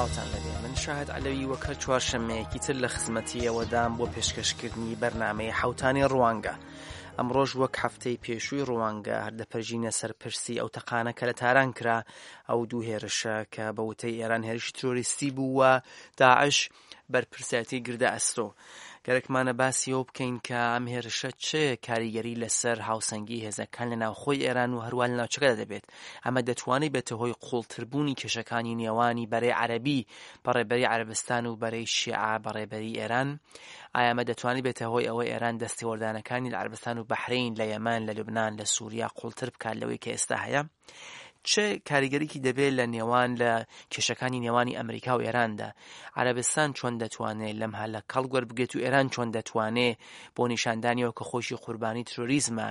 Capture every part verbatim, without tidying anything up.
سڵاوتان لەبێ. من شاهد عەلەوی وەکە چوارشەممەیەکی تر لە خزمەتیەوەدام بۆ پێشکەشکردنی بەرنامەی حەوتانی ڕوانگە. ئەمڕۆژ وەک هەفتەی پێشووی ڕوانگە هەردەپەرژینە سەرپرسی ئەو تەقانە کە لە تاران کرا ئەو دوو هێرشە کە بە وتەی ئێران هێرشی ترۆریستی بوو و داعش بەرپرسایەتی گردە ئەستۆ. گەرەکمانە باسی ئەو بکەین کە ئەم هێرشە چه کاریگەری لەسەر هاوسەنگی هێزەکان لە ناوخۆی ئێران و هەروە لە ناوچەکەدا دەبێت. ئەمە دەتوانێت بێتە هۆی قوڵتربوونی کێشەکانی نێوانی بەرەی عەرەبی بەڕێبەری عەرەبستان و بەرەی شیعە بەڕێبەری ئێران. ئایا ئەمە دەتوانێت بێتە هۆی ئەوەی ئێران دەستێوەردانەکانی لە عەرەبستان و بەحرین لە یەمەن لە لوبنان لە سووریا قوڵتر بکات لەوەی کە ئێستا هەیە؟ چه کاریگەریکی دەبێت لە نێوان لە کێشەکانی نێوانی ئەمریکا و ئێراندا؟ عەرەبستان چۆن دەتوانێت لەم هەلە کەڵ وەربگرێت و ئێران چۆن دەتوانێت بۆ نیشاندانیەوە کە خۆشی قوربانی ترۆریزمە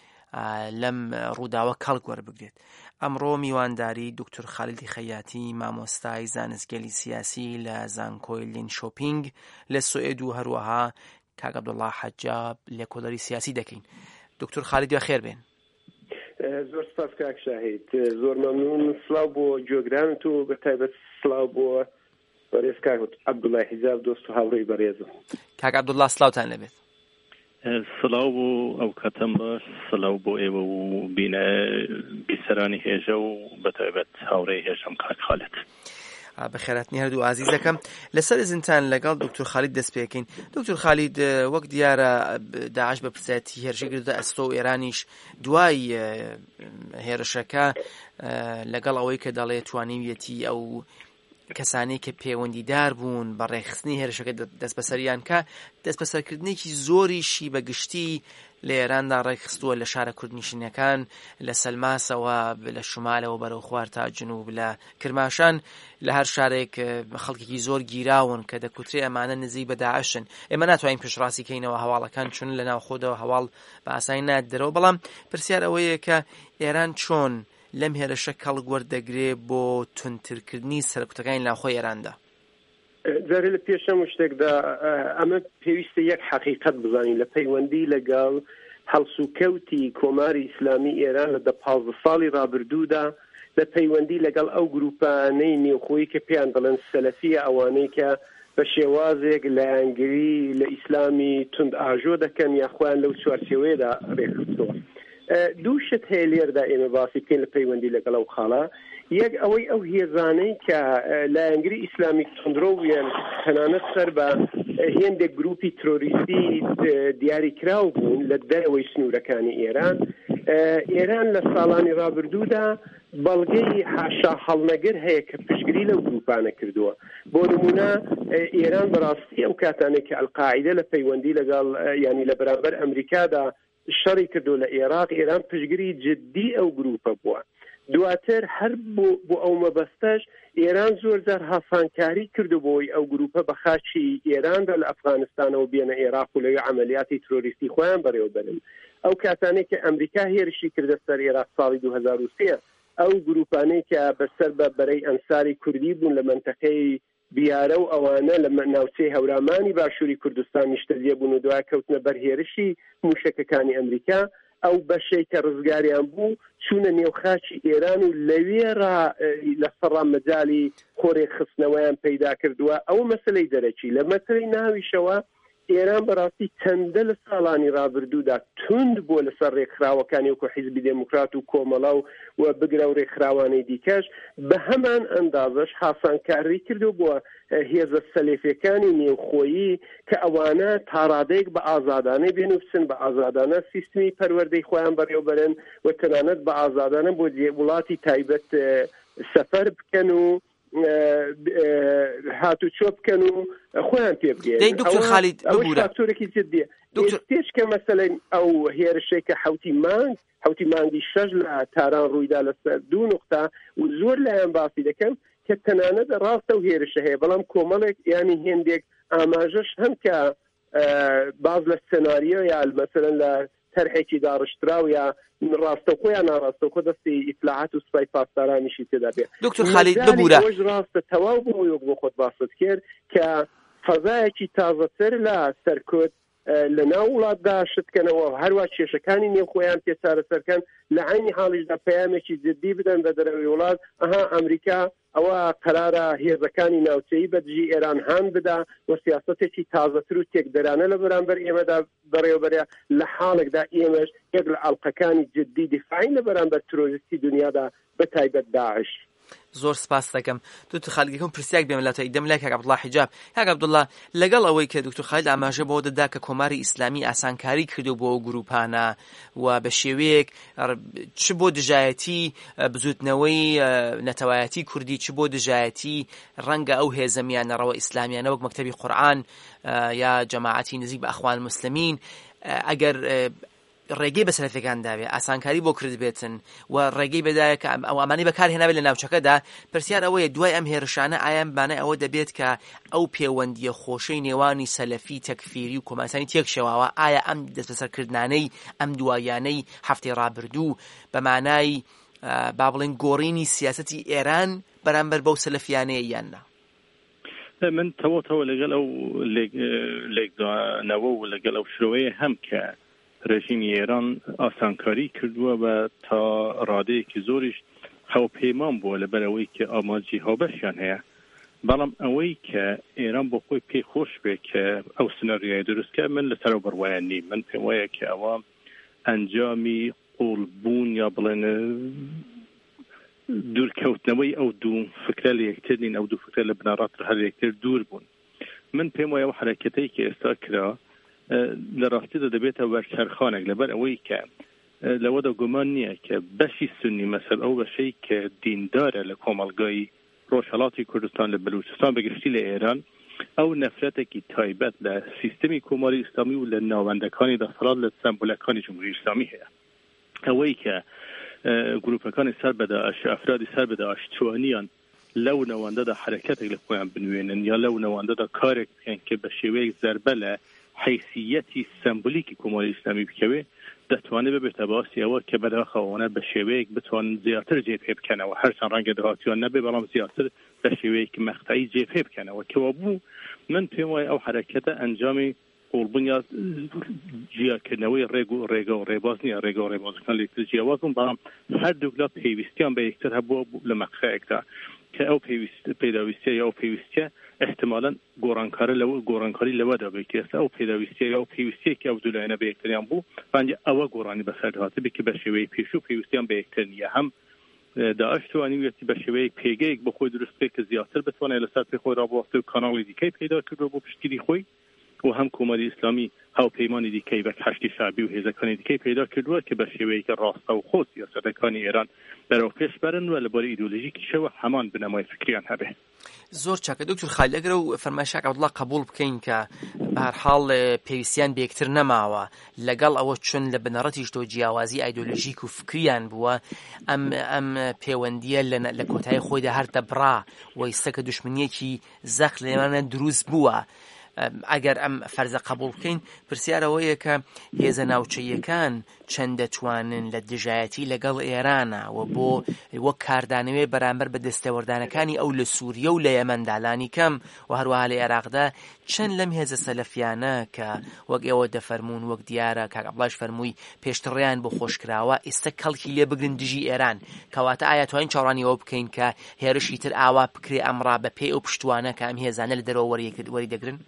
لەم ڕووداوە کەڵ وەربگرێت؟ ئەمڕۆ میوانداری دکتۆر خالیدی خەیاتی، مامۆستای زانستگەلی سیاسی لە زانکۆی لینشۆپینگ لە سوئێد و هەروەها کاک عەبدوڵڵا حەجاب لێکۆڵەری سیاسی دەکەین. دکتۆر خالید بەخێر بێن. زۆر سپاس کاک شاهید، زۆر مەمنون. سڵاو بۆ جۆگرانت و بە تایبەت سڵاو بۆ بەڕێز کاک عەبدوڵڵای حیجاب دۆست و هاوڕێی بەڕێزم. کاک عەبدوڵڵا سڵاوتان لەبێت. سڵاو بۆ ئەو کاتەم باش، سڵاو بۆ ئێوە و بینە بیسەرانی هێژە و بە تایبەت هاوڕێی هێژەم کاک خالید. بەخێراتنی هەردوو ئازیزەکەم. لەسەر زنتان لەگەڵ دکتۆر خالید دەست پێکەین. دکتۆر خالید، وەک دیارە داعش بە پرسەتی هێرشی گردە ئەستۆ و ئێرانیش دوای هێرشەکە لەگەڵ ئەوەی کە دەڵێ توانیویەتی ئەو کەسانی کە پەیوەندیدار بوون بە ڕێخستنی هێرشەکە دەست بەسەریان کە دەست بەسەرکردنێکی زۆریشی بەگشتی لە ئێراندا ڕێکخستووە لە شارە کوردنشینەکان لە سەلماسەوە لە شمالەوە بەرەو خوار تا جنوب لە کرماشان لە هەر شارێک خەڵکێکی زۆر گیراون کە دەکوترێ ئەمانە نزیک بە داعشن. ئێمە ناتوانین پێشڕاستی کەینەوە هەواڵەکان چون لە ناو خۆدەوە هەواڵ بە ئاسانی نادرەوە، بەڵام پرسیار ئەوەیە کە ئێران چۆن لەم هێرشە کەڵک وەردەگرێت بۆ تونترکردنی سەرکوتەکانی ناوخۆی ئێراندا؟ جارێ لە پێشەم شتێکدا ئەمە پێویستە یەک حەقیقەت بزانین لە پەیوەندی لەگەڵ هەڵسوکەوتی کۆماری ئیسلامی ئێران لە دە پازدە ساڵی ڕابردوودا، لە پەیوەندی لەگەڵ ئەو گروپانەی نێوخۆیی کە پێیان دەڵێن سەلەفیە، ئەوانەی کە بە شێوازێک لە یانگری لە ئیسلامی تند ئاژۆ دەکەن یاخوایان لەو چوارچێوەیەدا ڕێکخستووە. دوو شت هەیە لێردا ئێمە باسی بکەین لە پەیوەندی لەگەڵ ئەو خاڵە. یەک ئەوەی ئەو هێزانەی کە لە یانگری ئیسلامی تندڕۆویان تەنانەت سەر بە هێندێک گروپی ترۆریستی دیاریکراو بوون لە دەرەوەی سنوورەکانی ئێران. ئێران لە ساڵانی ڕابردوودا بەڵگەی حاشا هەڵنەگر هەیە کە پشتگیری لەو گروپانە کردووە. بۆ نمونە ئێران بەڕاستی ئەو کاتانێک کە ئەلقاعیدە لە پەیوەندی لەگەڵ ینی لە بەرامبەر ئەمریکادا شەڕی کردو لە عێراق، ئێران پشتگیری جدی ئەو گروپە بووە. دواتر هەر بۆ ئەو مەبەستەش ئێران زۆر جار هەفانکاری کردو بۆی ئەو گروپە بە خاچی ئێراندا لە ئەفغانستانەوە بێنە عێراق و لەوێ عەمەلیاتی ترۆریستی خۆیان بەڕێوەبەرن. ئەو کاتانێک کە ئەمریکا هێرشی کردە سەر عێراق ساڵی دوو هەزار و سێ، ئەو گروپانەی کە بەسەر بە بەرەی ئەنساری کوردی بوون لە منتەقەی بیارە و ئەوانە لە ناوچەی هەورامانی باشووری کوردستان نیشتەجێ بوون و دوای کەوتنە بەرهێرشی موشەکەکانی ئەمریکا. ئەو بەشەی کە ڕزگاریان بوو چوونە نێوخاچی ئێران و لەوێرا لە سەڕا مەجای خۆڕێک خستنەوەیان پەیدا کردووە. ئەو مەسلەی دەرەچی لە مەسلەی ناویشەوە ئێران بەڕاستی چەندە لە ساڵانی ڕابردوودا تند بووە لەسەر ڕێکخراوەکانی وەکو حیزبی دموکرات و کۆمەڵە و بگرە و ڕێکخراوانەی دیکەش بە هەمان ئەندازەش حاسانکاری کردو بووە هێزە سەلێفیەکانی نێوخۆیی کە ئەوانە تاڕادەیەک بە ئازادانەی بێنووسن، بە ئازادانە سیستمی پەروەردەی خۆیان بەڕێوەبەرن و تەنانەت بە ئازادانە بۆ وڵاتی تایبەت سەفەر بکەن و هاتو چۆ بکەن و خۆیان پێ بگەێن. دکتۆر خالید ببوورە فاکتۆرێکی جدیە. پێشکە مەسەلەن ئەو هێرشەی کە حوتی مانگ حوتی مانگی شەش لە تاران ڕوویدا لەسەر دوو نقطە و زۆر لایەن باسی دەکەم کە تەنانەت ڕاستە و هێرشە هەیە، بەڵام کۆمەڵێک ینی هێندێک ئاماژەش هەم کە باز لە سناریۆ یا مەسەلەن لە تەرحێکی داڕشتراو یا ڕاستەوخۆ یا ناڕاستەوخۆ دەستی ئیطلاعات و سوپای پاسدارانیشی تێدا بێت. دکتۆر خالید ببوورە ئەوەش ڕاستە تەواو بۆ یەک بۆ خۆت باست کرد کە فەزایەکی تازەتر لە سەرکوت لە ناو وڵاتدا شتکەنەوە هەروە کێشەکانی نێو خۆیان پێ چارەسەرکەن لە عینی حاڵیشدا پەیامێکی جدی بدەن بە دەرەوەی وڵات ئەها ئەمریکا ئەوە قەرارە هێزەکانی ناوچەیی بەدژی ئێران هان بدا و سیاسەتێکی تازەتر و تێکدەرانە لە بەرامبەر ئێمەدا بەڕێوەبەرە لە حاڵێکدا ئێمەش یەک لە ئەڵقەکانی جدی دیفاعین لە بەرامبەر ترۆریستی دنیادا بەتایبەت داعش. زۆر سپاس دەکەم. دکتۆر خالید یەکەم پرسیارێک بێم لاتای دەم لای کاک عەبدوڵڵا حیجاب. کاک عەبدوڵڵا لەگەڵ ئەوەی کە دکتۆر خالید ئاماژە بۆ دەدا کە کۆماری ئیسلامی ئاسانکاری کردو بۆ ئەو گروپانە و بە شێوەیەک چ بۆ دژایەتی بزوتنەوەی نەتەوایەتی کوردی چ بۆ دژایەتی ڕەنگە ئەو هێزە میانەڕەوە ئیسلامیانە وەک مەکتەبی قورئان یا جەماعەتی نزیک بە ئەخوان الموسلمین ئەگەر ڕێگەی بە سەلەفیەکان داوێ ئاسانکاری بۆ کرد بێتن و ڕێگەی بەدایە کە ئەو ئەمانەی بەکارهێنابێت لە ناوچەکەدا پرسیار ئەوەیە دوای ئەم هێرشانە ئایا بانای ئەوە دەبێت کە ئەو پەیوەندیە خۆشەی نێوانی سەلەفی تەکفیری و کۆمانسانی تێکشەوەوە ئایا ئەم دەست بەسەرکردانەی ئەم دوایانەی هەفتەی ڕابردوو بە مانای با بڵێن گۆڕینی سیاسەتی ئێران بەرامبەر بەو سەلەفیانەیە یاننا؟ من تەواو لەگەڵ ئەو لێکدانەوە و لەگەڵ ئەو شێوەیە هەم کە رژیمی ئێران ئاسانکاری کردووە بە تا ڕادەیەکی زۆریش هاوپەیمان بووە لەبەرەوەی کە ئاماجی هاوبەشیان هەیە، بەڵام ئەوەی کە ئێران بۆ خۆی پێی خۆش بێ کە ئەو سناریۆی دروستکە من لەسەرەوە بڕوایان نیم. من پێم وایە کە ئەوە ئەنجامی قوڵبوون یا بڵێن دوورکەوتنەوەی ئەو دوو فکرە لە یەکتر نین، ئەو دوو فکرە لە بنەڕەتر هەر یەکتر دوور بوون. من پێم وایە ئەو حرەکەتەی کە ئێستا کرا لە ڕاستیدا دەبێتە وەرچەرخانێک لەبەر ئەوەی کە لەوەدا گومان نییە کە بەشی سنی مەسەل ئەو بەشەی کە دیندارە لە کۆمەڵگای ڕۆژهەڵاتی کوردستان لە بەلوچستان بەگشتی لە ئێران ئەو نەفرەتێکی تایبەت لە سیستەمی کۆماری ئیسلامی و لە ناوەندەکانی دەسەڵات لە سمبولەکانی جمهوری ئیسلامی هەیە. ئەوەی کە گروپەکانی سەر بە داعش ئەفرادی سەر بە داعش توانیان لەو نەوەندەدا حرەکەتێک لە خۆیان بنوێنن یا لەو نەوەندەدا کارێک بکەن کە بە شێوەیەک زەربە لە حیثیەتی سمبولیکی کۆماری ئیسلامی بکەوێ دەتوانێت ببێتە باسی ئەوە کە بەداخەوانە بە شێوەیەک بتوانن زیاتر جێپێ بکەنەوە، هەرچەند ڕەنگە داهاتیان نەبێ بەڵام زیاتر بە شێوەیەکی مەقطعی جێپێ بکەنەوە کەوا بوو. من پێم وایە ئەو حرەکەتە ئەنجامی قوڵبوونیا جیاکردنەوەی ڕێگ و ڕێگە و ڕێباز نیە، ڕێگە و ڕێبازەکان لەکتر جیاواز بوون، بەڵام هەردووک لە پێویستیان بە یەکتر هەبووە لە مەقطعێکدا کە ئەو پێداویستیە یا ئەو پێویستیە احتمالاً گۆڕانکارە لەوە گۆڕانکاری لەوەدا بێت کە ئێستا ئەو پێداویستیە یا ئەو پێویستیەکی ئەو دوو لایەنە بە یەکتریان بوو بەنجە ئەوە گۆڕانی بەسەر هاتە بێت کە بە شێوەیەک پێشوو پێویستیان بە یەکتر نییە. هەم داعش توانیوێتی بە شێوەیەک پێگەیەک بە خۆی دروست بکات کە زیاتر بتوانێت لەسەر پێی خۆی ڕابواستێ و کاناڵی دیکەی پەیدا کردووە بۆ پشتگیری خۆی و هەم کۆماری ئیسلامی هاوپەیمانی دیکەی بە حەشتی شعبی و هێزەکانی دیکەی پەیدا کردووە کە بە شێوەیەکی ڕاستە و خۆ سیاسەتەکانی ئێران بەرەو پێش بەرن و لەبارەی ئیدئۆلۆژیکیشەوە هەمان بنەمای فکریان هەبێ. زۆر چاکە دکتۆر خالید، ئەگەر و فەرمایشی کاک عەبدوڵڵا قبول بکەین کە بەهەرحاڵ پێویستیان بە یەکتر نەماوە لەگەڵ ئەوە چون لە بنەڕەتیش تۆ جیاوازی ئایدۆلۆژیک و فکریان بووە ئەم ئەم پەیوەندیە لە کۆتایی خۆیدا هەر دەبڕا و ئێستا کە دوشمنیەکی زەخ لێمانە دروست بووە. ئەگەر ئەم فەرزە قبول بکەین پرسیارەوەیە کە هێزە ناوچەیەکان چەند دەتوانن لە دژایەتی لەگەڵ ئێرانە و بۆ وەک کاردانەوێ بەرامبەر بە دەستێوەردانەکانی ئەو لە سووریە و لە یەمەندالانی کەم و هەروەها لە عێراقدا چەند لەم هێزە سەلەفیانە کە وەک ئێوە دەفەرمون وەک دیارە کاک عەبدوڵڵاش فەرمووی پێشتڕیان بۆ خۆشکراوە ئێستا کەڵکی لێ بگرن دژی ئێران، کەواتە ئایا توانین چاوەڕانیەوە بکەین کە هێرشی تر ئاوا بکرێ ئەمڕا بە پێی ئەو پشتوانە کە ئەم هێزانە لە دەرەوە وەری دەگرن؟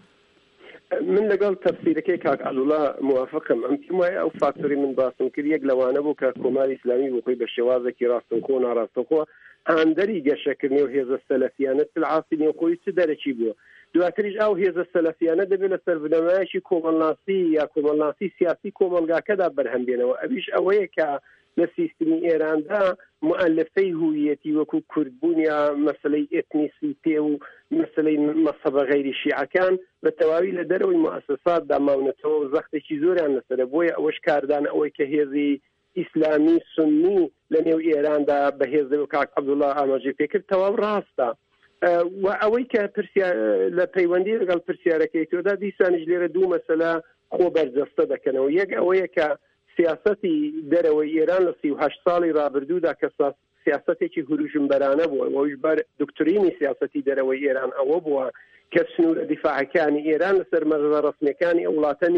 من لەگەڵ تەفسیرەکەی کاک عەبدوڵڵا موافقم. ئەم پێم وایە ئەو فاکتۆری من باسم کرد یەک لەوانە بوو کە کۆماری ئیسلامی بۆ خۆی بە شێوازێکی ڕاستەوخۆ و ناڕاستەوخۆ ئاندەری گەشەکردنی و هێزە سەلەفیانە سلعاسی نێوخۆی چ دەرەکی بووە. دواتریش ئەو هێزە سەلەفیانە دەبێت لەسەر بنەمایەکی کۆمەڵناسی یا کۆمەڵناسی سیاسی کۆمەلگاکەدا بەرهەمبێنەوە. ئەویش ئەوەیە کە لە سیستمی ئێراندا مؤلفەی هویەتی وەکو کوردبوون یا مەسلەی ئێتنیسیتێ و مەسلەی مەسەبە غەیری شیعەکان بە تەواوی لە دەرەوەی مؤسساتدا ماونەتەوە و زەختێکی زۆریان لەسەرە. بۆیە ئەوەش کاردان ئەوەی کە هێزی ئیسلامی سنی لە نێو ئێراندا بە هێزەوە کاک عەبدوڵڵا ئاماژەی پێکرد تەواو ڕاستە. و ئەوەی کە لە پەیوەندی لەگەڵ پرسیارەکەی تۆدا دیسانیش لێرە دوو مەسەلە خۆ بەرجەستە دەکەنەوە. یەک ئەوەیە کە سیاسەتی دەرەوەی ئێران لە سی و هەشت ساڵی ڕابردوودا کە سیاسەتێکی هوروژمبەرانە بووە ئەوش بەر دکتۆرینی سیاسەتی دەرەوەی ئێران ئەوە بووە کە سنوورە دیفاعەکانی ئێران لەسەر مەرجە ڕەسمیەکانی ئەو وڵاتە نین،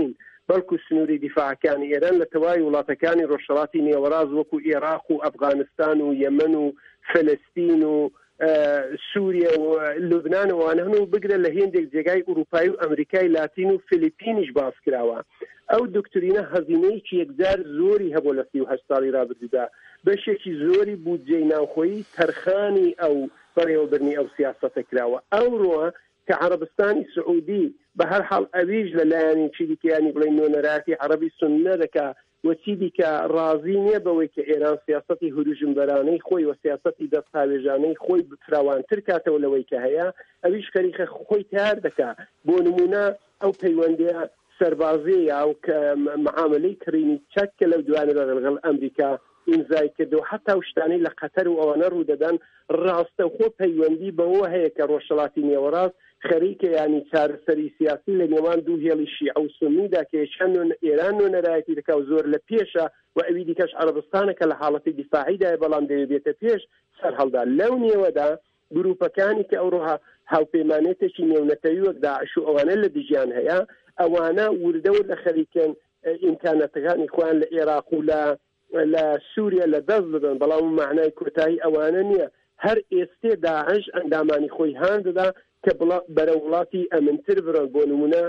بەڵکو سنووری دیفاعەکانی ئێران لە تەوای وڵاتەکانی ڕۆژهەڵاتی نێوەڕاست وەکو عێراق و ئەفغانستان و یەمەن و فەلەستین و سووریا و لوبنان و ئەوانە هەموو بگرە لە هێندێک جێگای ئوروپایی و ئەمریکای لاتین و فیلیپینیش باس کراوە. ئەو دکتۆرینە هەزینەیەکی یەکجار زۆری هەبوو لە سی و هەشت ساڵی ڕابردوودا، بەشێکی زۆری بودجەی ناوخۆیی تەرخانی ئەو بەڕێوەبرنی ئەو سیاسەتە کراوە. ئەوڕۆ کە عەرەبستانی سعودی بە هەر حاڵ ئەویش لەلایەنی چی دیکەیانی بڵێن نۆنەراتی عەرەبی سوننە دەکا وەچی دیکە ڕازی نییە بەوەی کە ئێران سیاسەتی هوروژمبەرانەی خۆی و سیاسەتی دەستپاوێژانەی خۆی فراوانتر کاتەوە لەوەی کە هەیە، ئەویش خەریکە خۆی تیار دەکا. بۆ نمونە ئەو پەیوەندیە سەربازیە و کە معاملەی کڕینی چەک کە لەو دوانە لەگەڵ ئەمریکا ئیمزای کردو حتا و شتانەی لە قەتەر و ئەوانە ڕوودەدەن ڕاستەوخۆ پەیوەندی بەوە هەیە کە ڕۆژهەڵاتی نێوەڕاست خەریکە ینی چارەسەری سیاسی لە نێوان دوو هێڵی شیعە و سوننیدا کە چەند ئێران نۆنەرایەتی دەکا و زۆر لە پێشە و ئەوی دیکەش عەرەبستانە کە لە حاڵەتی دیفاعیدایە بەڵام دەوێت بێتە پێش سەر هەڵدا. لەو نێوەدا گروپەکانی کە ئەوڕۆها هاوپەیمانێتێکی نێونەتەوی وەک داعش و ئەوانە لە دژیان هەیە، ئەوانە وردەور لە خەریکن ئیمکانەتەکانی خۆیان لە عێراق و لە لە سووریا لە دەست بدەن، بەڵام معنای کۆتایی ئەوانە نییە. هەر ئێستێ داعش ئەندامانی خۆی هانددا کە بەرە وڵاتی ئەمنتر بڕن. بۆ نمونە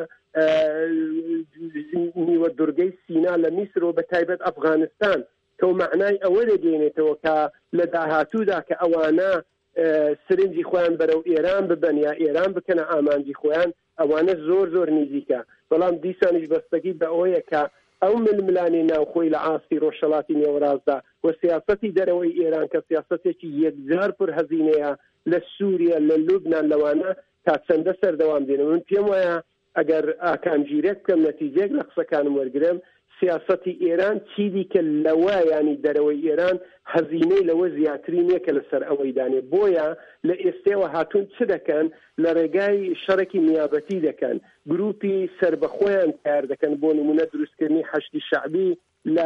نیوە دورگەی سینا لە میسر و بە تایبەت ئەفغانستان کە معنای ئەوە دەگەێنێتەوە کە لە داهاتوودا کە ئەوانە سرنجی خۆیان بەرەو ئێران ببەن یا ئێران بکەنە ئامانجی خۆیان، ئەوانە زۆر زۆر نزیکە. بەڵام دیسانیش بەستگی بە ئەوەیە کە ئەو ململانی ناوخۆی لە ئاستی ڕۆژهەڵاتی نێوەڕاستدا و سیاسەتی دەرەوەی ئێران کە سیاسەتێکی یەکجار پر هەزینەیە لە سووریا لە لوبنان لەوانە تا چەندە سەردەوام دێنە. من پێم وایە ئەگەر ئاکامگیرێک بکەم نەتیجەیەک لە قسەکانم وەرگرم، سیاسەتی ئێران چیدی کە لەوە ینی دەرەوەی ئێران هەزینەی لەوە زیاتری نییە کە لەسەر ئەوەی دانێ. بۆیە لە ئێستێوە هاتوون چ دەکەن؟ لە ڕێگای شەڕێکی نیابەتی دەکەن، گروپی سربەخۆیان تیار دەکەن. بۆ نمونە دروستکردنی حەشدی شەعبی لە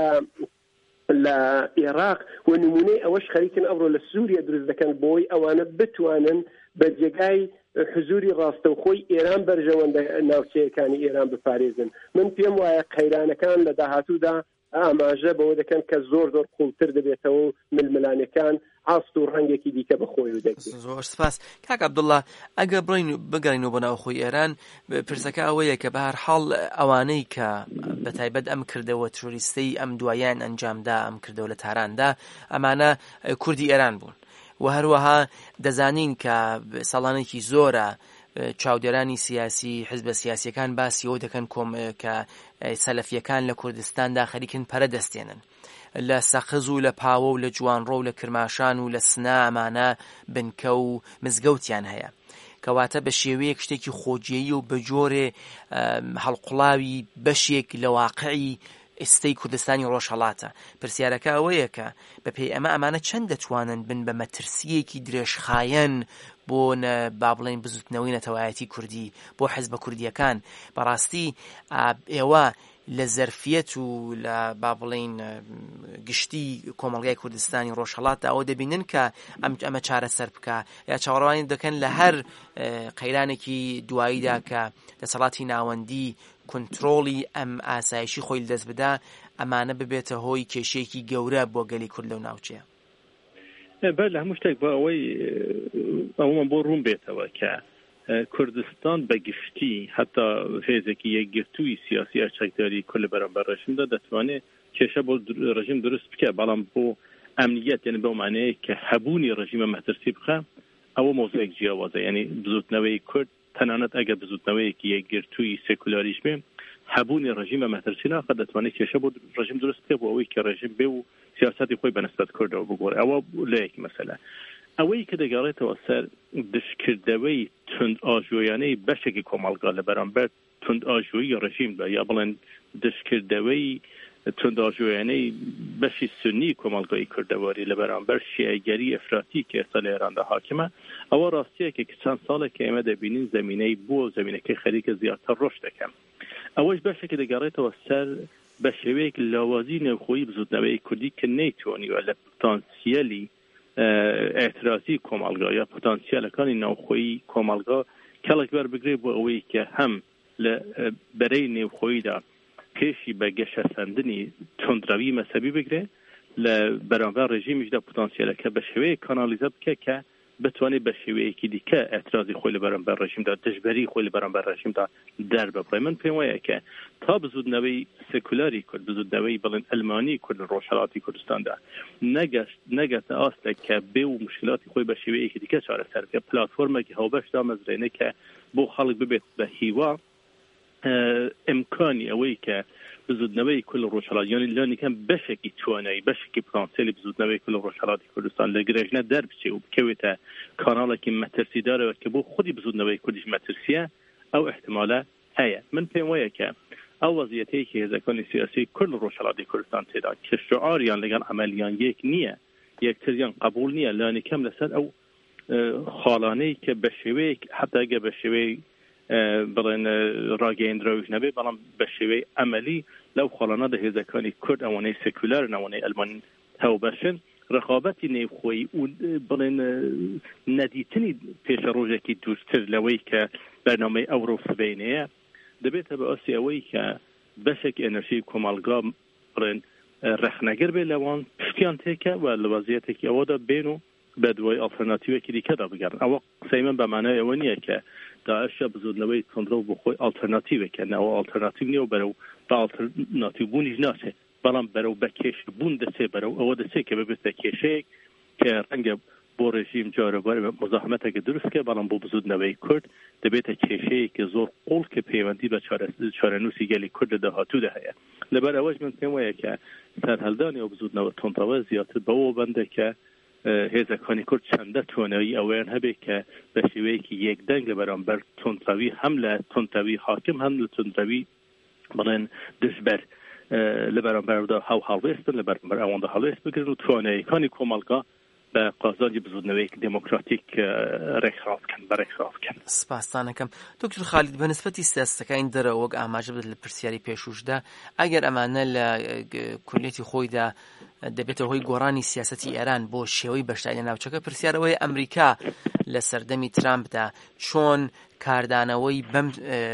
لە عێراق و نمونەی ئەوەش خەریکن ئەوڕۆ لە سووریا دروست دەکەن بۆی ئەوانە بتوانن بە جێگای حزوری ڕاستەوخۆی ئێران بەرژەوەندە ناوچەیەکانی ئێران بپارێزن. من پێم وایە قەیرانەکان لە داهاتوودا ئاماژە بەوە دەکەن کە زۆر زۆر قوڵتر دەبێتەوە و ململانەکان ئاست و ڕەنگێکی دیکە بەخۆی و دەکرێت. زۆر سپاس کاک عەبدوڵڵا. ئەگە بڕین بگەڕینەوە بۆ ناوخۆی ئێران، پرسەکە ئەوەیە کە بە هەر حاڵ ئەوانەی کە بە تایبەت ئەم کردەوە تروریستەی ئەم دوایان ئەنجامدا، ئەم کردەوە لە تاراندا، ئەمانە کوردی ئێران بوون و هەروەها دەزانین کە ساڵانێکی زۆرە چاودێرانی سیاسی حزبە سیاسیەکان باسیەوە دەکەن کۆم کە سەلەفیەکان لە کوردستاندا خەریکن پەرە دەستێنن لە سەقز و لە پاوە و لە جوانڕۆ و لە کرماشان و لە سنا ئەمانە بنکە و مزگەوتیان هەیە، کەواتە بە شێوەیەک شتێکی خۆجیایی و بە جۆرێ هەڵقوڵاوی بەشێک لە واقعی ئێستەی کوردستانی ڕۆژهەڵاتە. پرسیارەکە ئەوەیە کە بە پێی ئەمە ئەمانە چەند دەتوانن بن بە مەترسیەکی درێژخایەن بۆ با بڵێن بزوتنەوەی نەتەوایەتی کوردی بۆ حیزبە کوردیەکان. بەڕاستی ئێوە لە زەرفیەت و لە با بڵێن گشتی کۆمەڵگای کوردستانی ڕۆژهەڵاتدا ئەوە دەبینن کە ئەم ئەمە چارەسەر بکە یا چاوەڕوانی دەکەن لە هەر قەیرانێکی دواییدا کە دەسەڵاتی ناوەندی کنترۆڵی ئەم ئاسایشی خۆی لەدەست بدا، ئەمانە ببێتە هۆی کێشەیەکی گەورە بۆ گەلی کورد لەو ناوچەیە. بەر لە هەموو شتێک بۆ ئەوەی ئەومان بۆ ڕوون بێتەوە کە کوردستان بەگشتی حتا هێزێکی یەکگرتووی سیاسی ئەرچەکداری کورد لە بەرامبەر ڕێژیمدا دەتوانێت کێشە بۆ ڕێژیم دروست بکە، بەڵام بۆ ئەمنیەت یعنی بەو معنەیە کە هەبوونی ڕێژیمە مەترسی بخە ئەوە مۆزەیەک جیاوازە. یعنی بزوتنەوەی کورد تەنانەت ئەگە بزوتنەوەیەکی یەکگرتووی سێکولاریش بێ، هەبوونی ڕێژیمە مەترسی ناخە دەتوانێت کێشە بۆ ڕێژیم دروست بکە بۆ ئەوەی کە ڕێژیم بێ و سیاسەتی خۆی بەنسبەت کوردەوە بگۆڕێ. ئەوە لە یەک مەسەلە. ئەوەی کە دەگەڕێتەوە سەر دشکردەوەی تند ئاژۆیانەی بەشێکی کۆمەڵگا لە بەرامبەر تند ئاژۆیی ڕێژیمدا یا بڵێن دشکردەوەی تند ئاژۆیانەی بەشی سونی کۆمەڵگای کوردەواری لە بەرامبەر شیعەگەری ئەفراطی کە ئێستا لە ئێراندا حاکمە، ئەوە ڕاستیەکە کە چەند ساڵێک ئێمە دەبینین زەمینەی بووە و زەمینەکەی خەریکە زیاتر ڕۆشت دەکەن. ئەوەش بەشێکی دەگەڕێتەوە سەر بە شێوەیەک لاوازی نێوخۆیی بزوتنەوەی کوردی کە نەیتوانیوە لە پۆتانسیەلی ئاعتراضی کۆمەڵگا یا پۆتانسیەلەکانی ناوخۆیی کۆمەڵگا کەڵک بەربگرێ بۆ ئەوەی کە هەم لە بەرەی نێوخۆییدا پێشی بە گەشەسەندنی تۆندراوی مەسەبی بگرێ لە بەرامبەر ڕێژیمیشدا پۆتانسیێلەکە بە شێوەیە کانالیزە بکە کە بتوانێت بە شێوەیەکی دیکە ئەترازی خۆی لە بەرامبەر ڕێژیمدا دژبەری خۆی لە بەرامبەر ڕێژیمدا دەرببڕێ. من پێم وایە کە تا بزودنەوەی سێکولاری کورد بزودنەوەی بڵێن ئەلمانی کورد لە ڕۆژهەڵاتی کوردستاندا نەگەشت نەگەتە ئاستە کە بێ و مشکلاتی خۆی بە شێوەیەکی دیکە چارەسەر بکە پلاتفۆرمێکی هاوبەشدا مەزرێنێ کە بۆ خەڵک ببێت بە هیوا ئیمکانی ئەوەی کە بزودنەوەی کل ڕۆژهەڵات یانی لانیکەم بەشێکی توانایی بەشێکی پرانسێلی بزودنەوەی کل ڕۆژهەڵاتی کوردستان لە گرێژنە دەربچێ و بکەوێتە کاناڵێکی مەترسیدارەوە کە بۆ خودی بزودنەوەی کوردیش مەترسیە ئەو احتمالە هەیە. من پێم وایە کە ئەو وەزیەتەیەکی هێزەکانی سیاسی کل ڕۆژهەڵاتی کوردستان تێدا کە شعاریان لەگەڵ ئەمەلیان یەک نییە یەکتریان قبول نییە لانیکەم لەسەر ئەو خاڵانەی کە بە شێوەیەک حتا ئەگە بە شێوەی بڵێن ڕاگەیەندراویش نەبێ بەڵام بە شێوەی ئەمەلی لەو خاڵانەدا هێزەکانی کورد ئەوانەی سێکولارن ئەوانەی ئەلمان هەوبەشن ڕقابەتی نێوخۆی و بڵێن نەدیتنی پێشە ڕۆژێکی دوورتر لەوەی کە بەرنامەی ئەوڕۆ سبەینەیە دەبێتە بە ئەسی ئەوەی کە بەشێکی ئەنەرژی کۆمەڵگا بڵێن ڕەخنەگەر بێ لەوان پشتیان تێکە و لە وەزیەتێکی ئەوەدا بێن و بە دوای ئالتەرناتیوێکی دیکەدا بگەڕن. ئەوە قسەی من بەمانای ئەوە نییە کە داعشە بزودنەوەی کۆنتڕۆڵ بۆ خۆی ئالتەرناتیوێکە نەوە ئالتەرناتیو نییە و بەرەو بە ئالتەرناتیو بوونیش ناچێت بەڵام بەرەو بە کێش بوون دەچێ بەرەو ئەوە دەچێت کە ببێتە کێشەیەک کە ڕەنگە بۆ ڕێژیم جارەوار مزاحمەتێکە دروستکە بەڵام بۆ بزودنەوەی کورد دەبێتە کێشەیەکی زۆر قوڵ کە پەیوەندی بە چارەنووسی گەلی کورد لە داهاتوودا هەیە. لەبەر ئەوەش من پێم وایە کە سەرهەڵدانی ئەو بزودنەوە تۆندڕەوە زیاتر بەوە بەندە کە هێزەکانی کورد چەندە توانایی ئەوەیان هەبێت کە بە شێوەیەکی یەکدەنگ لە بەرامبەر تۆندڕەوی هەم لە تۆندڕەوی حاکم هەم لە تۆندڕەوی بڵێن دژبەر لە بەرامبەردا هاو هەڵوێستن لە بەرامبەر ئەوەندا هەڵوێست بگرن و تواناییەکانی کۆمەڵگا بە قازانجی بزودنەوەیەکی دموکراتیک ڕێکخراوکەن بە ڕێکخراوکەن. سپاسدانەکەم. دکتۆر خالید بە نسبەتی سیاسەتەکانی دەرەوە وەک ئاماژە بدەیت لە پرسیاری پێشووشدا ئەگەر ئەمانە لە کولیەتی خۆیدا دەبێتەوە هۆی گۆڕانی سیاسەتی ئێران بۆ شێوەی بەشداری لە ناوچەکە پرسیارەوەی ئەمریکا لە سەردەمی ترامپدا چۆن کاردانەوەی بەم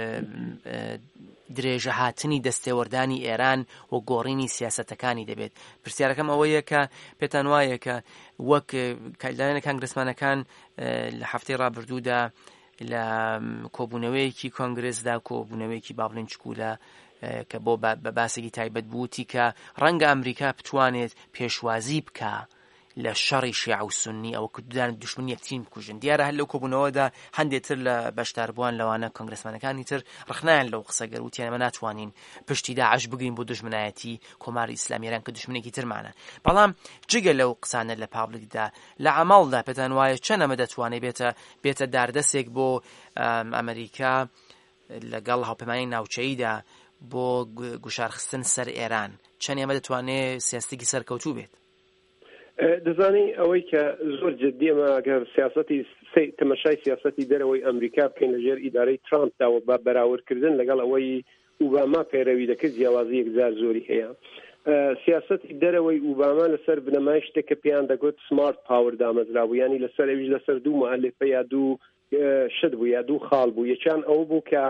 درێژە هاتنی دەستێوەردانی ئێران و گۆڕینی سیاسەتەکانی دەبێت. پرسیارەکەم ئەوەیە کە پێتان وایە کە وەک لایەنە کانگرسمانەکان لە هەفتەی ڕابردوودا لە کۆبوونەوەیەکی کۆنگرسدا کۆبوونەوەیەکی باڵێن چکولە کە بۆ بە باسێکی تایبەت بووتی کە ڕەنگە ئەمریکا بتوانێت پێشوازی بکە لە شەڕی شیع و سونی ئەوە کردوان دوشمن یەکترین بکوژن. دیارە هەر لەو کۆبوونەوەدا هەندێکتر لە بەشداربووان لەوانە کۆنگرسمانەکانی تر ڕخنایان لەو قسەگەر وتیان ئەمە ناتوانین پشتی داعش بگرین بۆ دژمنایەتی کۆماری ئیسلامی ئێران کە دژمنێکی ترمانە. بەڵام جگە لەو قسانە لە پابلیکدا لە عەمەڵدا پێتان وایە چەند ئەمە دەتوانێت بێتە بێتە داردەسێک بۆ ئەمریکا لەگەڵ هاوپەیمانی ناوچەییدا بۆ گوشارخستن سەر ئێران چەند ئەمە دەتوانێت سیاستێکی سەرکەوتوو بێت؟ دەزانی ئەوەی کە زۆر جددیەمە ئەگەر سیاسەتی تەمەشای سیاسەتی دەرەوەی ئەمریکا بکەین لەژێر ئیدارەی ترامپداوە بە بەراوردکردن لەگەڵ ئەوەی ئوباما پەیڕەوی دەکرد جیاوازی یەکجار زۆری هەیە. سیاسەتی دەرەوەی ئوباما لەسەر بنەمای شتێکە پێیان دەگوت سمارت پاور دامەزراوە، ینی لەسەر ئەویش لەسەر دوو مؤەلفە یا دوو شت بوو یا دوو خاڵ بوو. یەکیان ئەو بوو کە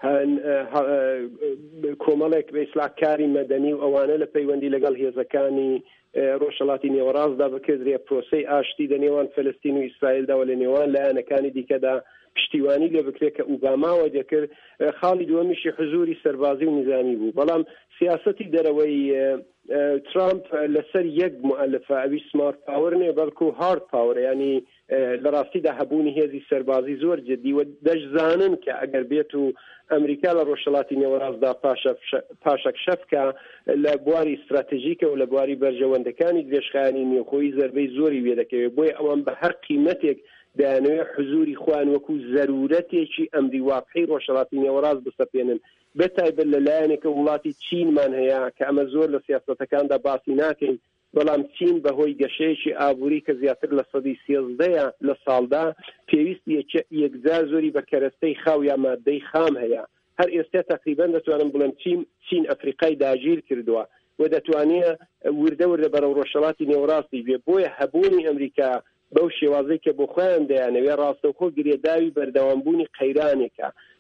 کۆمەڵێک بە ئیسلاحکاری مەدەنی و ئەوانە لە پەیوەندی لەگەڵ هێزەکانی ڕۆژهەڵاتی نێوەڕاستدا بکردرێ پرۆسەی ئاشتی لە نێوان فەلەستین و ئیسرائیلداوە لە نێوان لایەنەکانی دیکەدا پشتیوانی لێ بکرێت کە ئوباماوە دەکرد. خاڵی دووەمیشی حزوری سەربازی و نظامی بوو. بەڵام سیاسەتی دەرەوەی ترامپ لەسەر یەک مؤەلفە ئەوی سمارت پاور نیە بەڵکو هارد پاور، ینی لە ڕاستیدا هەبوونی هێزی سەربازی زۆر جددی و دەشزانن کە ئەگەر بێت و ئەمریکا لە ڕۆژهەڵاتی نێوەڕاستدا پاشەک شەفکە لە بواری استراتیژیکە و لە بواری بەرژەوەندەکانی درێژخایانی نێوخۆیی زەربەی زۆری وێ دەکەوێت. بۆیە ئەوان بە هەر قیمەتێک دەیانەوێت حزوری خوان وەکو زەرورەتێکی ئەمری واقعی ڕۆژهەڵاتی نێوەڕاست بسەپێنن. بەتایبەت لەلایەنێکە وڵاتی چینمان هەیە کە ئەمە زۆر لە سیاسەتەکاندا باسی ناکەین، بەڵام چین بەهۆی گەشەیەکی ئابووری کە زیاتر لە سەدی سێزدەیە لە ساڵدا پێویستی یەکجار زۆری بە کەرەستەی خاو یا مادەی خام هەیە. هەر ئێستا تقریبا دەتوانم بڵێم چین چین ئەفریقای داگیر کردووە و دەتوانێت وردە وردە بەرەو ڕۆژهەڵاتی نێوەڕاستی بێ. بۆیە هەبوونی ئەمریکا بەو شێوازەی کە بۆ خۆیان دەیانەوێت ڕاستەوخۆ گرێداوی بەردەوامبوونی قەیرانێکە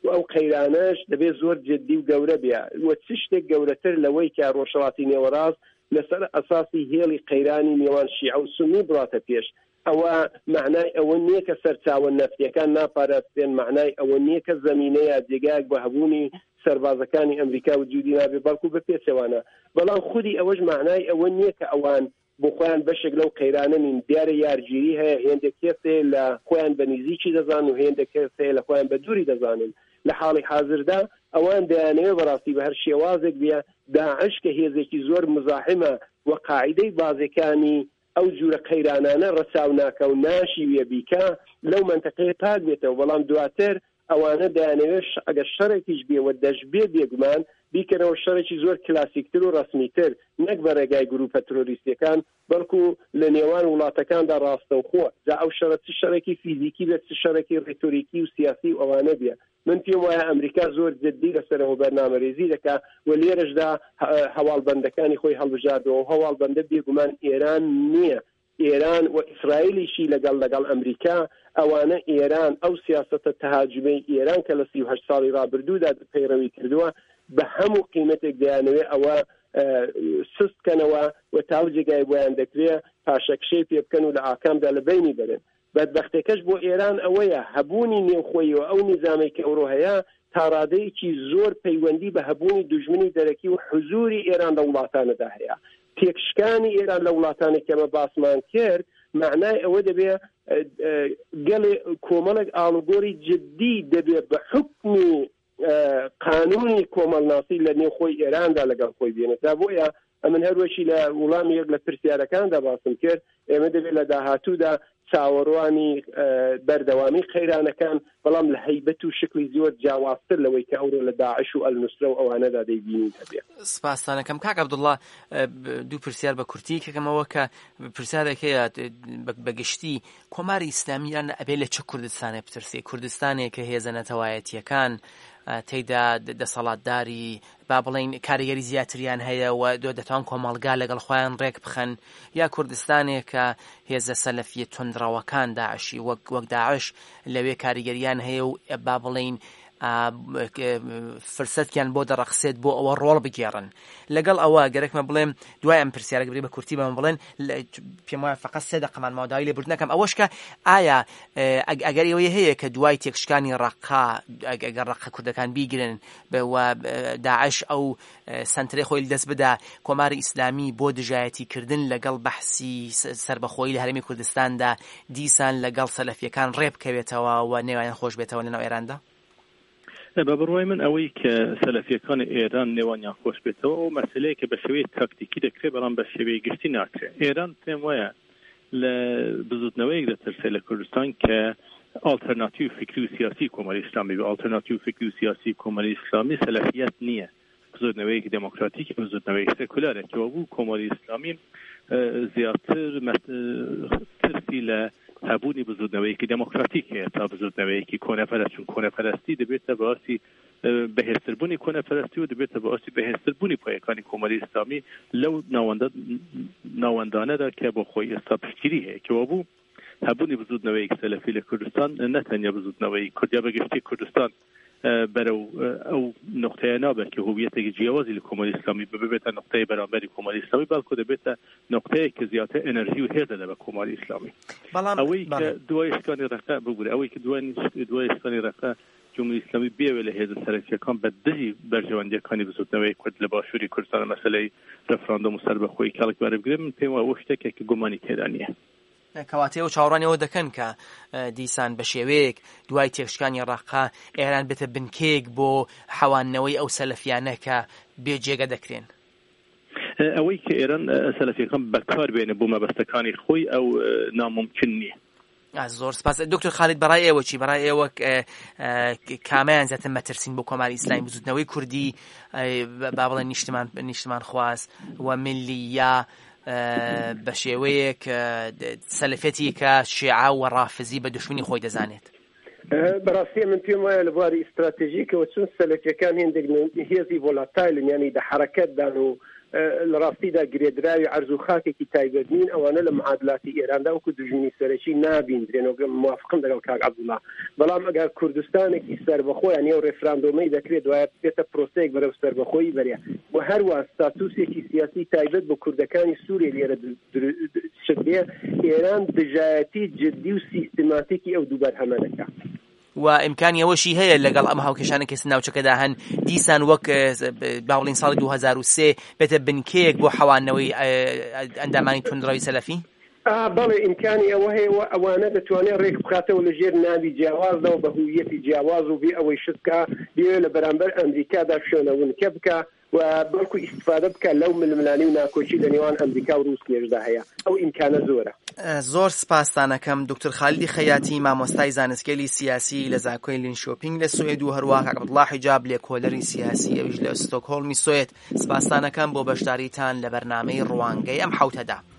و ئەو قەیرانەش دەبێت زۆر جددی و گەورە بێ وە چ شتێک گەورەتر لەوەی کە ڕۆژهەڵاتی نێوەڕاست لەسەر ئەساسی هێڵی قەیرانی نێوان شیعە و سونی بڕاتە پێش ئەوە معنای ئەوە نییە کە سەرچاوە نەفتیەکان ناپاراستێن معنای ئەوە نییە کە زەمینەیە جێگایەک بە هەبوونی سەربازەکانی ئەمریکا وجودی نابێ بەڵکو بە پێچەوانە بەڵام خودی ئەوەش معنای ئەوە نییە کە ئەوان بۆ خۆیان بەشێک لەو قەیرانە نین دیارە یارگیری هەیە هێندێک کێسێ لە خۆیان بە نزیکی دەزان و هێندێک کێسێ لە خۆیان بە دووری دەزانن لە حاڵی حاضردا ئەوان دەیانەوێت بەڕاستی بە هەر شێوازێک بێ داعش کە هێزێکی زۆر مزاحمە و قاعدەی بازەکانی ئەو جوورە قەیرانانە ڕەچاو ناکە و ناشی وێ بیکە لەو منتەقەیە پاک بێتەوە بەڵام دواتر ئەوانە دەیانەوێت ئەگەر شەڕێکیش بێوە دەشبێ بێگومان بیکەنەوە شەڕێکی زۆر کلاسیکتر و ڕسمیتر نەک بە ڕێگای گروپە تۆریستیەکان بەڵکو لە نێوان وڵاتەکاندا ڕاستەوخۆ جا ئەو شەڕە چ شەڕێکی فیزیکی بێت چ شەڕێکی ڕێتۆریکی و سیاسی و ئەوانە بێ من پێم وایە ئەمریکا زۆر جددی لەسەرەوە بەرنامەڕێزی دەکا و لێرەشدا هەواڵبەندەکانی خۆی هەڵبژاردەوە هەواڵبەندە بێگومان ئێران نییە ئێران و ئیسرائیلیشی لەگەڵ لەگەڵ ئەمریکا ئەوانە ئێران ئەو سیاسەتە تەهاجمەی ئێران کە لە سی و هەشت ساڵی ڕابردوودا پەیڕەوی کردووە بە هەموو قیمەتێک دەیانەوێت ئەوە سستکەنەوە و تاو جێگای بۆیان دەکرێت پاشەکشەی پێ بکەن و لە ئاکامدا لە بینی بەرن بەدبەختەکەش بۆ ئێران ئەوەیە هەبوونی نێوخۆیەوە ئەو نیزامەی کە ئەوڕۆ هەیە تا ڕادەیەکی زۆر پەیوەندی بە هەبوونی دوژمنی دەرەکی و حزوری ئێران لە وڵاتانەدا هەیە تێکشکانی ئێران لە وڵاتانی کەمە باسمان کرد معنای ئەوە دەبێ گەڵێ کۆمەڵێک ئاڵوگۆری جددی دەبێت بە حکمی قانونی کۆمەڵناسی لە نێو خۆی ئێراندا لەگەڵ خۆی بێنێتدا بۆیە ئەمن هەروەشی لە وڵامی یەک لە پرسیارەکاندا باسم کرد ئێمە دەبێت لە داهاتوودا چاوەڕوانی بەردەوامی قەیرانەکان بەڵام لە هەیبەت و شکلی زیۆر جیاوازتر لەوەی کە ئەوڕۆ لە داعش و ئەلنوسرە و ئەوانەدا دەیبینین هەبێت. سپاسانەکەم کاک عەبدوڵڵا دوو پرسیار بە کورتی کەکەمەوە کە پرسیارێک هەیە بەگشتی کۆماری ئیسلامیان ئەبێ لە چه کوردستانێ بترسێ کوردستانێک کە هێزە نەتەوایەتیەکان تێیدا دەسەڵاتداری با بڵین کاریگەری زیاتریان هەیە و دەتوان کۆمەڵگا لەگەڵ خۆیان ڕێک بخەن یا کوردستانێک کە هێزە سەلەفیە تۆندڕەوەکان داعشی وەک داعش لەوێ کاریگەریان هەیە و با بڵین فرسەتیان بۆ دەڕەخسێت بۆ ئەوە ڕۆڵ بگێڕن لەگەڵ ئەوە گەرەکمە بڵێم دوای ئەم پرسیارە بێ بە کورتی بەمە بڵێن پێم وایە فەقەت سێ دەقەمان ماداوای لێبوردنەکەم ئەوەش کە ئایا ئەگەر ئەوەیە هەیە کە دوای تێکشکانی ڕەقا ئەگەر ڕەقە کوردەکان بیگرن بەوە داعش ئەو سنترەی خۆی دەست بدا کۆماری ئیسلامی بۆ دژایەتیکردن لەگەڵ بەحسی سربەخۆیی لە هەرێمی کوردستاندا دیسان لەگەڵ سەلەفیەکان ڕێبکەوێتەوە و نێوانیان خۆش بێتەوە لەناو ئێراندا بە بڕوای من ئەوەی کە سەلەفیەکانی ئێران نێوانیان خۆش بێتەوە ئەو مەسلەیە کە بە شێوەیە تاکتیکی دەکرێت بەڵام بە شێوەیە گشتی ناکرێت ئێران پێم وایە لە بزوتنەوەیەک دەترسێت لە کوردستان کە ئالتەرناتیو فکری و سیاسی کۆمەڵی ئیسلامی بە ئالتەرناتیو فکری و سیاسی کۆمەڵی ئیسلامی سەلەفیەت نییە بزوتنەوەیەکی دموکراتیک بزوتنەوەیەکی سێکولارە کەوە بوو کۆمەڵی ئیسلامی زیاتر ترسی لە هەبوونی بزودنەوەیەکی دموکراتیک هەیە تا بزودنەوەیەکی کۆنەپەرست چون کۆنەپەرستی دەبێتە بەئاسی بەهێزتربوونی کۆنەپەرستی و دەبێتە بەئاسی بەهێزتربوونی پایەکانی کۆمەڵی ئیسلامی لەو ناوەندانەدا کە بۆ خۆی ئێستا پشتگیری هەیە کەوە بوو هەبوونی بزودنەوەیەکی سەلەفی لە کوردستان نەتەنیا بزودنەوەی کوردیا بەگشتی کوردستان بەرەو ئەو نقطەیە نابێت کە هویەتێکی جیاوازی لە کۆمەڵی ئیسلامی ببێتە نقطەی بەرامبەری کۆمەڵی ئیسلامی بەڵکو دەبێتە نقطەیەک کە زیاتر ئەنەرژی و هێزە لە بە کۆمەڵی ئیسلامی ئەوەی کە دوای شکانی ڕەقا ببوورە ئەوەی کە دوای شکانی ڕەقا جمهوری ئیسلامی بێوێ لە هێزە سەرەکیەکان بە دژی بەرژەوەندیەکانی بزودنەوەی کورد لە باشووری کوردستان مەسەلەی ڕەفراندۆم و سەربەخۆیی کاڵک وەرەبگرێ من پێم وایە ئەوە شتێکێکی گومانی تێدا نییە کەواتەیە و چاوەڕانیەوە دەکەن کە دیسان بە شێوەیەک دوای تێکشکانی ڕەقا ئێران بێتە بنکەیەک بۆ حەوانەوەی ئەو سەلەفیانە کە بێجێگە دەکرێن ئەوەی کە ئێران سەلەفیەکان بەکار بێنە بۆ مەبەستەکانی خۆی ئەو ناممکن نییە زۆر سپاس دکتۆر خالید بەڕای ئێوە چی بەڕای ئێوە کامیان زیاتر مەترسین بۆ کۆماری ئیسلامی بزودنەوەی کوردی با بڵێن نیشتمان نیشتمان خواست و ملی یا بە شێوەیەک سەلەفێتی کە شیعە و ڕافزی بە دشمنی خۆی دەزانێت بەڕاستی من پێم وایە لە بواری ئیستراتێژیکەوە چون سەلەفیەکان هێندێک هێزی ڤۆلاتایلن یعنی دە حەرەکەتدان و لە ڕاستیدا گرێدراوی عەرز و خاکێکی تایبەت نین ئەوانە لە معادلاتی ئێراندا وەکو دژمنی سەرەکی نابیندرێنەوە موافقم لەگەڵ کاک عەبدوڵڵا بەڵام ئەگەر کوردستانێکی سەربەخۆیان یە ڕێفراندۆمەی دەکرێت دوایە بێتە پرۆسەیەک بەرەو سەربەخۆیی بەرێ و هەروە ستاتوسێکی سیاسی تایبەت بە کوردەکانی سووریا لێرە شبێ ئێران دژایەتی جدی و سیستماتیکی ئەو دوو بەرهەمە دەکات و ئیمکانی ئەوەشی هەیە لەگەڵ ئەم هاوکێشانە کەس ناوچەکەدا هەن دیسان وەک باوڵین ساڵی دوو هەزار و سێ بێتە بنکەیەک بۆ حەوانەوەی ئەندامانی توندڕەوی سەلەفی؟ بەڵێ ئیمکانی ئەوە هەیە ئەوانە دەتوانێت ڕێک بخاتەوە لە ژێر ناوی جیاوازەوە بە هویەتی جیاواز و بێ ئەوەی شتکە بێ لە بەرامبەر ئەمریکادا شوێنەونکە بکە و بەڵکو ئیستفادە بکە لەو ململانی و ناکۆچی لە نێوان ئەمریکا و رووسیەشدا هەیە ئەو ئیمکانە زۆرە. زۆر سپاسدانەکەم دکتۆر خالیدی خەیاتی مامۆستای زانستگەلی سیاسی لە زانکۆی لینشۆپینگ لە سوێد و هەروە کاک عەبدوڵڵا حیجاب لێکۆلەری سیاسی ئەویش لە ستۆکهۆڵمی سوێد سپاسدانەکەم بۆ بەشداریتان لە بەرنامەی ڕوانگەی ئەم حەوتەدا.